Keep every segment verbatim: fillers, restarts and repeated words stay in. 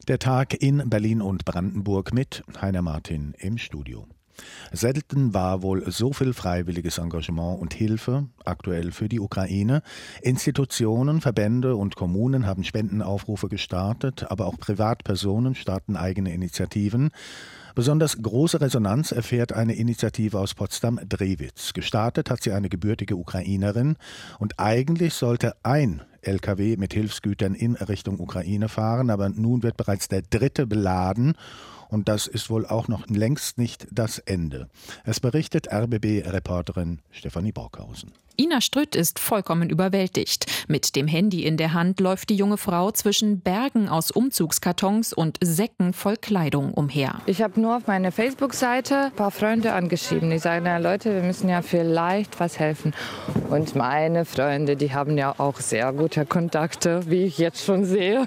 Der Tag in Berlin und Brandenburg mit Heiner Martin im Studio. Selten war wohl so viel freiwilliges Engagement und Hilfe aktuell für die Ukraine. Institutionen, Verbände und Kommunen haben Spendenaufrufe gestartet, aber auch Privatpersonen starten eigene Initiativen. Besonders große Resonanz erfährt eine Initiative aus Potsdam-Drewitz. Gestartet hat sie eine gebürtige Ukrainerin und eigentlich sollte ein L K W mit Hilfsgütern in Richtung Ukraine fahren, aber nun wird bereits der dritte beladen. Und das ist wohl auch noch längst nicht das Ende. Es berichtet R B B-Reporterin Stefanie Brockhausen. Ina Strütt ist vollkommen überwältigt. Mit dem Handy in der Hand läuft die junge Frau zwischen Bergen aus Umzugskartons und Säcken voll Kleidung umher. Ich habe nur auf meiner Facebook-Seite ein paar Freunde angeschrieben. Die sagen, na Leute, wir müssen ja vielleicht was helfen. Und meine Freunde, die haben ja auch sehr gute Kontakte, wie ich jetzt schon sehe.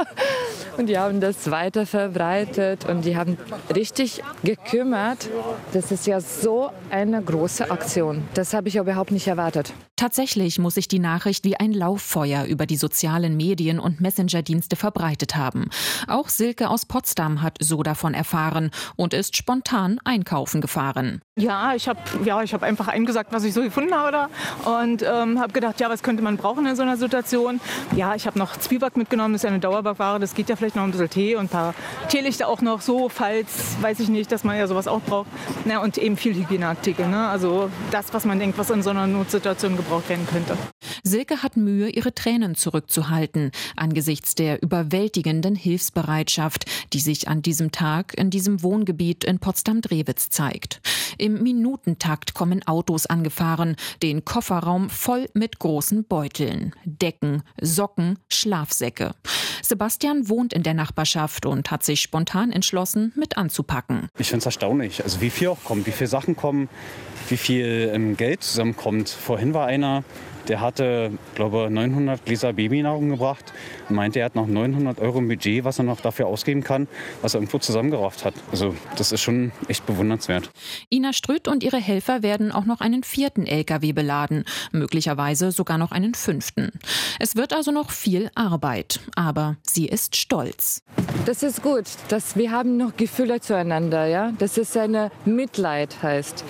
Und die haben das weiter verbreitet und die haben richtig gekümmert. Das ist ja so eine große Aktion. Das habe ich überhaupt nicht erwartet. Tatsächlich muss sich die Nachricht wie ein Lauffeuer über die sozialen Medien und Messenger-Dienste verbreitet haben. Auch Silke aus Potsdam hat so davon erfahren und ist spontan einkaufen gefahren. Ja, ich habe ja, ich hab einfach eingesagt, was ich so gefunden habe da und ähm, habe gedacht, ja, was könnte man brauchen in so einer Situation. Ja, ich habe noch Zwieback mitgenommen, das ist ja eine Dauerbackware, das geht ja vielleicht noch ein bisschen Tee und ein paar Teelichter auch noch so, falls, weiß ich nicht, dass man ja sowas auch braucht. Na, und eben viel Hygieneartikel, ne? Also das, was man denkt, was in so einer Notsituation gebraucht werden könnte. Silke hat Mühe, ihre Tränen zurückzuhalten, angesichts der überwältigenden Hilfsbereitschaft, die sich an diesem Tag in diesem Wohngebiet in Potsdam-Drewitz zeigt. Im Minutentakt kommen Autos angefahren, den Kofferraum voll mit großen Beuteln, Decken, Socken, Schlafsäcke. Sebastian wohnt in der Nachbarschaft und hat sich spontan entschlossen, mit anzupacken. Ich finde es erstaunlich, also wie viel auch kommt, wie viele Sachen kommen, wie viel ähm, Geld zusammenkommt. Vorhin war einer, der hatte, glaube ich, neunhundert Gläser Babynahrung gebracht und meinte, er hat noch neunhundert Euro im Budget, was er noch dafür ausgeben kann, was er irgendwo zusammengerafft hat. Also das ist schon echt bewundernswert. Ina Strütt und ihre Helfer werden auch noch einen vierten L K W beladen, möglicherweise sogar noch einen fünften. Es wird also noch viel Arbeit, aber sie ist stolz. Das ist gut, dass wir haben noch Gefühle zueinander, ja. Das ist eine Mitleid heißt,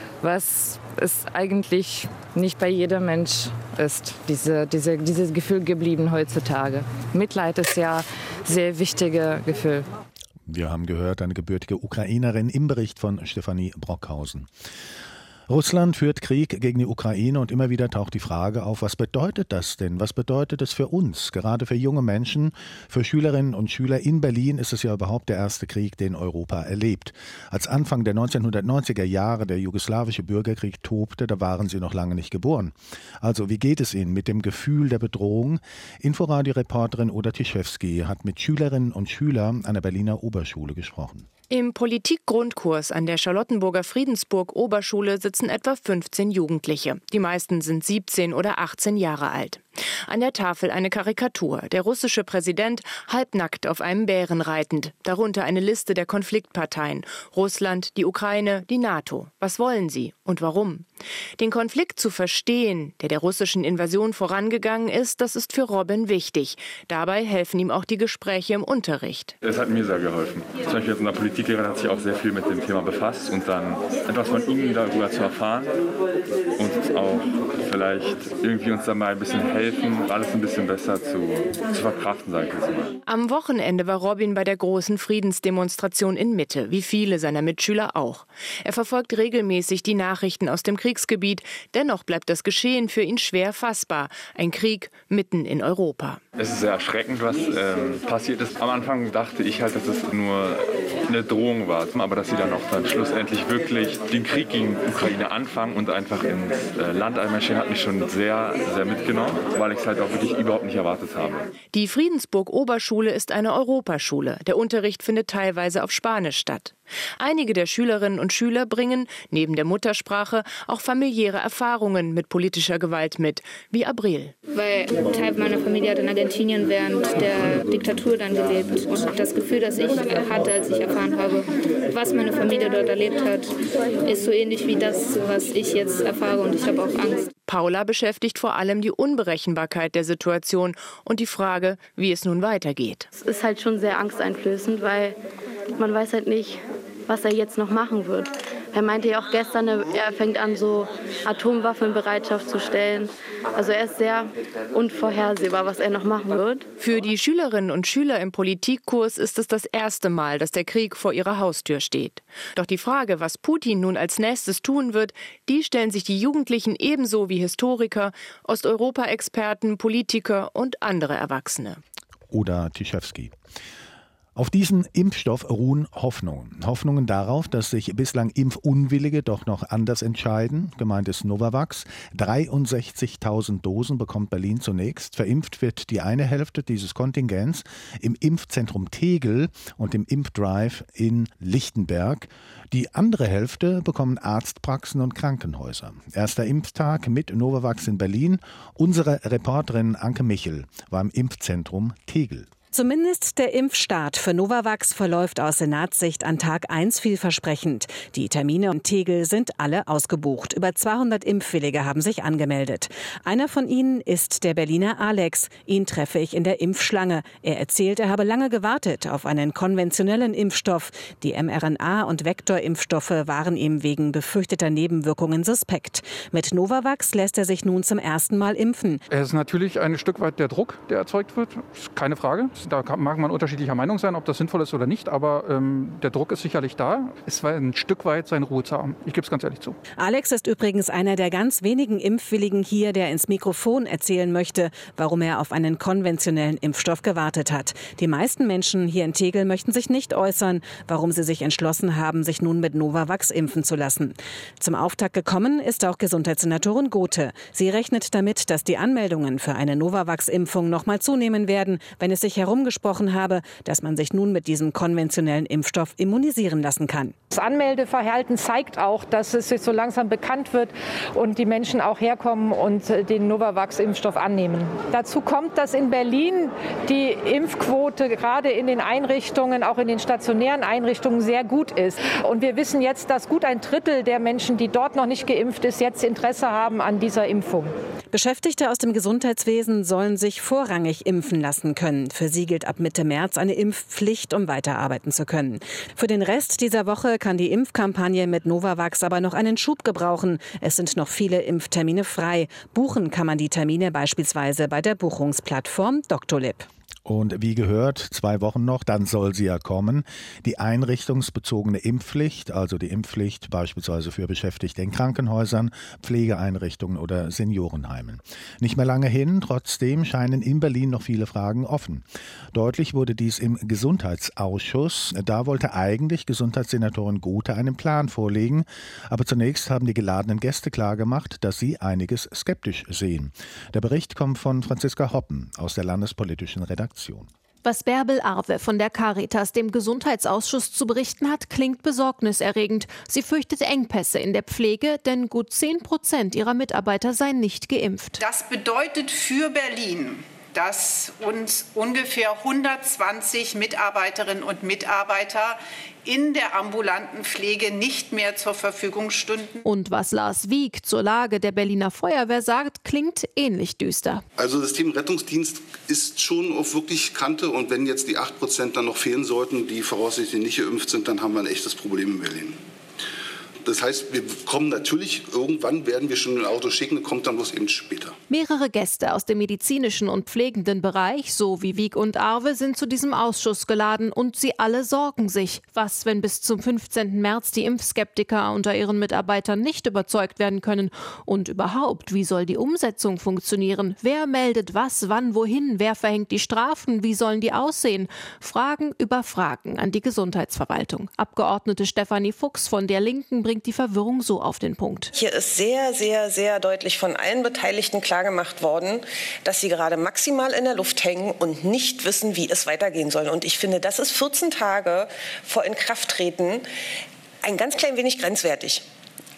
was es eigentlich nicht bei jedem Mensch ist, diese, diese, dieses Gefühl geblieben heutzutage. Mitleid ist ja ein sehr wichtiges Gefühl. Wir haben gehört, eine gebürtige Ukrainerin im Bericht von Stefanie Brockhausen. Russland führt Krieg gegen die Ukraine und immer wieder taucht die Frage auf, was bedeutet das denn? Was bedeutet es für uns, gerade für junge Menschen, für Schülerinnen und Schüler? In Berlin ist es ja überhaupt der erste Krieg, den Europa erlebt. Als Anfang der neunzehnhundertneunziger Jahre der jugoslawische Bürgerkrieg tobte, da waren Sie noch lange nicht geboren. Also wie geht es Ihnen mit dem Gefühl der Bedrohung? Inforadio-Reporterin Oda Tischewski hat mit Schülerinnen und Schülern einer Berliner Oberschule gesprochen. Im Politik-Grundkurs an der Charlottenburger Friedensburg-Oberschule sitzen etwa fünfzehn Jugendliche. Die meisten sind siebzehn oder achtzehn Jahre alt. An der Tafel eine Karikatur. Der russische Präsident halbnackt auf einem Bären reitend. Darunter eine Liste der Konfliktparteien. Russland, die Ukraine, die NATO. Was wollen sie und warum? Den Konflikt zu verstehen, der der russischen Invasion vorangegangen ist, das ist für Robin wichtig. Dabei helfen ihm auch die Gespräche im Unterricht. Es hat mir sehr geholfen. Zum Beispiel unser Politiklehrer hat sich auch sehr viel mit dem Thema befasst und dann etwas von ihm darüber zu erfahren und auch vielleicht irgendwie uns dann mal ein bisschen helfen, alles ein bisschen besser zu, zu verkraften, sage ich jetzt mal. Am Wochenende war Robin bei der großen Friedensdemonstration in Mitte, wie viele seiner Mitschüler auch. Er verfolgt regelmäßig die Nachrichten aus dem Kriegsgebiet. Dennoch bleibt das Geschehen für ihn schwer fassbar. Ein Krieg mitten in Europa. Es ist sehr erschreckend, was ähm, passiert ist. Am Anfang dachte ich halt, dass es nur eine Drohung war, aber dass sie dann auch dann schlussendlich wirklich den Krieg gegen die Ukraine anfangen und einfach ins äh, Land einmarschieren, hat mich schon sehr, sehr mitgenommen, weil ich es halt auch wirklich überhaupt nicht erwartet habe. Die Friedensburg-Oberschule ist eine Europaschule. Der Unterricht findet teilweise auf Spanisch statt. Einige der Schülerinnen und Schüler bringen, neben der Muttersprache, auch familiäre Erfahrungen mit politischer Gewalt mit, wie Abril. Weil Teil meiner Familie hat in Argentinien während der Diktatur dann gelebt. Und das Gefühl, das ich hatte, als ich erfahren habe, was meine Familie dort erlebt hat, ist so ähnlich wie das, was ich jetzt erfahre. Und ich habe auch Angst. Paula beschäftigt vor allem die Unberechenbarkeit der Situation und die Frage, wie es nun weitergeht. Es ist halt schon sehr angsteinflößend, weil man weiß halt nicht, was er jetzt noch machen wird. Er meinte ja auch gestern, er fängt an, so Atomwaffen in Bereitschaft zu stellen. Also er ist sehr unvorhersehbar, was er noch machen wird. Für die Schülerinnen und Schüler im Politikkurs ist es das erste Mal, dass der Krieg vor ihrer Haustür steht. Doch die Frage, was Putin nun als nächstes tun wird, die stellen sich die Jugendlichen ebenso wie Historiker, Osteuropa-Experten, Politiker und andere Erwachsene. Oder Tischewski. Auf diesen Impfstoff ruhen Hoffnungen. Hoffnungen darauf, dass sich bislang Impfunwillige doch noch anders entscheiden. Gemeint ist Novavax. dreiundsechzigtausend Dosen bekommt Berlin zunächst. Verimpft wird die eine Hälfte dieses Kontingents im Impfzentrum Tegel und im Impfdrive in Lichtenberg. Die andere Hälfte bekommen Arztpraxen und Krankenhäuser. Erster Impftag mit Novavax in Berlin. Unsere Reporterin Anke Michel war im Impfzentrum Tegel. Zumindest der Impfstart für Novavax verläuft aus Senatssicht an Tag eins vielversprechend. Die Termine in Tegel sind alle ausgebucht. Über zweihundert Impfwillige haben sich angemeldet. Einer von ihnen ist der Berliner Alex. Ihn treffe ich in der Impfschlange. Er erzählt, er habe lange gewartet auf einen konventionellen Impfstoff. Die mRNA- und Vektorimpfstoffe waren ihm wegen befürchteter Nebenwirkungen suspekt. Mit Novavax lässt er sich nun zum ersten Mal impfen. Es ist natürlich ein Stück weit der Druck, der erzeugt wird. Keine Frage. Da mag man unterschiedlicher Meinung sein, ob das sinnvoll ist oder nicht, aber ähm, der Druck ist sicherlich da. Es war ein Stück weit seine Ruhe zu haben. Ich gebe es ganz ehrlich zu. Alex ist übrigens einer der ganz wenigen Impfwilligen hier, der ins Mikrofon erzählen möchte, warum er auf einen konventionellen Impfstoff gewartet hat. Die meisten Menschen hier in Tegel möchten sich nicht äußern, warum sie sich entschlossen haben, sich nun mit Novavax impfen zu lassen. Zum Auftakt gekommen ist auch Gesundheitssenatorin Gothe. Sie rechnet damit, dass die Anmeldungen für eine Novavax-Impfung noch mal zunehmen werden, wenn es sich herumgesprochen habe, dass man sich nun mit diesem konventionellen Impfstoff immunisieren lassen kann. Das Anmeldeverhalten zeigt auch, dass es jetzt so langsam bekannt wird und die Menschen auch herkommen und den Novavax-Impfstoff annehmen. Dazu kommt, dass in Berlin die Impfquote gerade in den Einrichtungen, auch in den stationären Einrichtungen, sehr gut ist. Und wir wissen jetzt, dass gut ein Drittel der Menschen, die dort noch nicht geimpft ist, jetzt Interesse haben an dieser Impfung. Beschäftigte aus dem Gesundheitswesen sollen sich vorrangig impfen lassen können. Für sie gilt ab Mitte März eine Impfpflicht, um weiterarbeiten zu können. Für den Rest dieser Woche kann die Impfkampagne mit Novavax aber noch einen Schub gebrauchen. Es sind noch viele Impftermine frei. Buchen kann man die Termine beispielsweise bei der Buchungsplattform Doctolib. Und wie gehört, zwei Wochen noch, dann soll sie ja kommen. Die einrichtungsbezogene Impfpflicht, also die Impfpflicht beispielsweise für Beschäftigte in Krankenhäusern, Pflegeeinrichtungen oder Seniorenheimen. Nicht mehr lange hin, trotzdem scheinen in Berlin noch viele Fragen offen. Deutlich wurde dies im Gesundheitsausschuss. Da wollte eigentlich Gesundheitssenatorin Gothe einen Plan vorlegen. Aber zunächst haben die geladenen Gäste klargemacht, dass sie einiges skeptisch sehen. Der Bericht kommt von Franziska Hoppen aus der landespolitischen Redaktion. Was Bärbel Arve von der Caritas dem Gesundheitsausschuss zu berichten hat, klingt besorgniserregend. Sie fürchtet Engpässe in der Pflege, denn gut zehn Prozent ihrer Mitarbeiter seien nicht geimpft. Das bedeutet für Berlin, dass uns ungefähr hundertzwanzig Mitarbeiterinnen und Mitarbeiter in der ambulanten Pflege nicht mehr zur Verfügung stünden. Und was Lars Wieck zur Lage der Berliner Feuerwehr sagt, klingt ähnlich düster. Also das Thema Rettungsdienst ist schon auf wirklich Kante. Und wenn jetzt die acht Prozent dann noch fehlen sollten, die voraussichtlich nicht geimpft sind, dann haben wir ein echtes Problem in Berlin. Das heißt, wir kommen natürlich, irgendwann werden wir schon ein Auto schicken, kommt dann bloß eben später. Mehrere Gäste aus dem medizinischen und pflegenden Bereich, so wie Wieck und Arve, sind zu diesem Ausschuss geladen und sie alle sorgen sich. Was, wenn bis zum fünfzehnten März die Impfskeptiker unter ihren Mitarbeitern nicht überzeugt werden können? Und überhaupt, wie soll die Umsetzung funktionieren? Wer meldet was, wann, wohin? Wer verhängt die Strafen? Wie sollen die aussehen? Fragen über Fragen an die Gesundheitsverwaltung. Abgeordnete Stefanie Fuchs von der Linken bringt die Verwirrung so auf den Punkt. Hier ist sehr, sehr, sehr deutlich von allen Beteiligten klargemacht worden, dass sie gerade maximal in der Luft hängen und nicht wissen, wie es weitergehen soll. Und ich finde, das ist vierzehn Tage vor Inkrafttreten ein ganz klein wenig grenzwertig.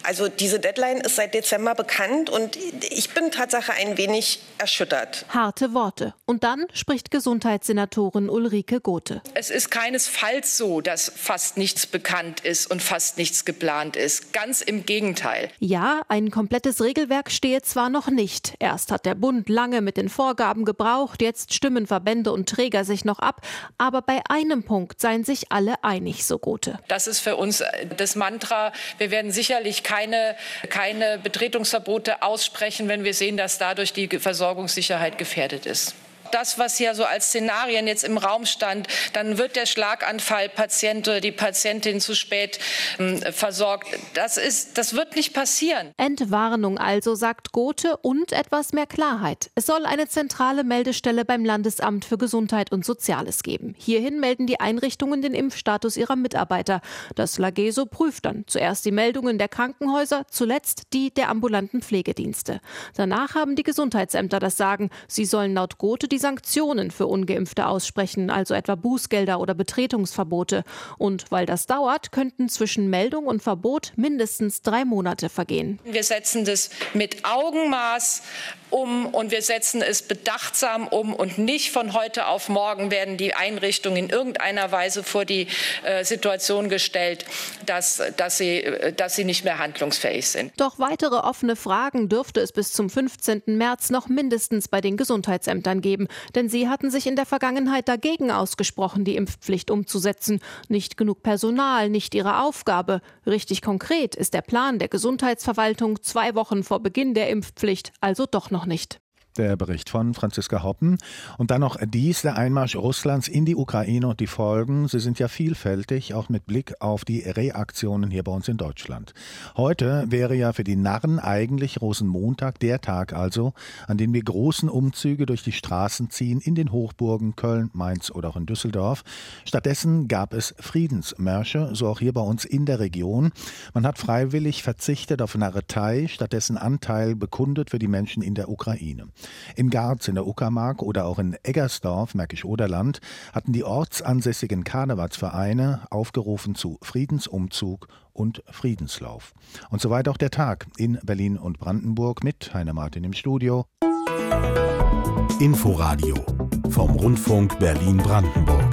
Also diese Deadline ist seit Dezember bekannt und ich bin Tatsache ein wenig erschüttert. Harte Worte. Und dann spricht Gesundheitssenatorin Ulrike Gothe. Es ist keinesfalls so, dass fast nichts bekannt ist und fast nichts geplant ist. Ganz im Gegenteil. Ja, ein komplettes Regelwerk stehe zwar noch nicht. Erst hat der Bund lange mit den Vorgaben gebraucht, jetzt stimmen Verbände und Träger sich noch ab. Aber bei einem Punkt seien sich alle einig, so Gothe. Das ist für uns das Mantra. Wir werden sicherlich keine, keine Betretungsverbote aussprechen, wenn wir sehen, dass dadurch die Versorgungssicherheit gefährdet ist. Das, was hier so als Szenarien jetzt im Raum stand, dann wird der Schlaganfallpatient oder die Patientin zu spät äh, versorgt. Das ist, das wird nicht passieren. Entwarnung also, sagt Gothe, und etwas mehr Klarheit. Es soll eine zentrale Meldestelle beim Landesamt für Gesundheit und Soziales geben. Hierhin melden die Einrichtungen den Impfstatus ihrer Mitarbeiter. Das LAGESO prüft dann zuerst die Meldungen der Krankenhäuser, zuletzt die der ambulanten Pflegedienste. Danach haben die Gesundheitsämter das Sagen. Sie sollen laut Gothe die Sanktionen für Ungeimpfte aussprechen, also etwa Bußgelder oder Betretungsverbote. Und weil das dauert, könnten zwischen Meldung und Verbot mindestens drei Monate vergehen. Wir setzen das mit Augenmaß um und wir setzen es bedachtsam um und nicht von heute auf morgen werden die Einrichtungen in irgendeiner Weise vor die äh, Situation gestellt, dass, dass, sie, dass sie nicht mehr handlungsfähig sind. Doch weitere offene Fragen dürfte es bis zum fünfzehnten März noch mindestens bei den Gesundheitsämtern geben. Denn sie hatten sich in der Vergangenheit dagegen ausgesprochen, die Impfpflicht umzusetzen. Nicht genug Personal, nicht ihre Aufgabe. Richtig konkret ist der Plan der Gesundheitsverwaltung zwei Wochen vor Beginn der Impfpflicht also doch noch nicht. Der Bericht von Franziska Hoppen. Und dann noch dies, der Einmarsch Russlands in die Ukraine und die Folgen. Sie sind ja vielfältig, auch mit Blick auf die Reaktionen hier bei uns in Deutschland. Heute wäre ja für die Narren eigentlich Rosenmontag, der Tag also, an dem die großen Umzüge durch die Straßen ziehen, in den Hochburgen Köln, Mainz oder auch in Düsseldorf. Stattdessen gab es Friedensmärsche, so auch hier bei uns in der Region. Man hat freiwillig verzichtet auf Narretei, stattdessen Anteil bekundet für die Menschen in der Ukraine. In Garz, in der Uckermark oder auch in Eggersdorf, Märkisch-Oderland, hatten die ortsansässigen Karnevalsvereine aufgerufen zu Friedensumzug und Friedenslauf. Und soweit auch der Tag in Berlin und Brandenburg mit Heiner Martin im Studio. Inforadio vom Rundfunk Berlin-Brandenburg.